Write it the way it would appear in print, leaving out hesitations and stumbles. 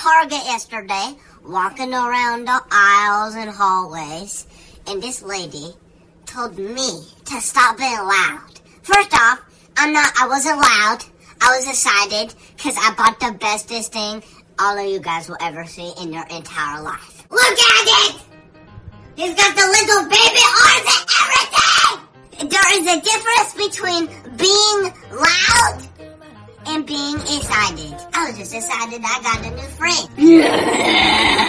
Target yesterday, walking around the aisles and hallways, and this lady told me to stop being loud. First off, I wasn't loud. I was excited because I bought the bestest thing all of you guys will ever see in your entire life. Look at it! He's got the little baby arms and everything! There is a difference between being loud and being excited. I was just excited I got a new friend. Yeah.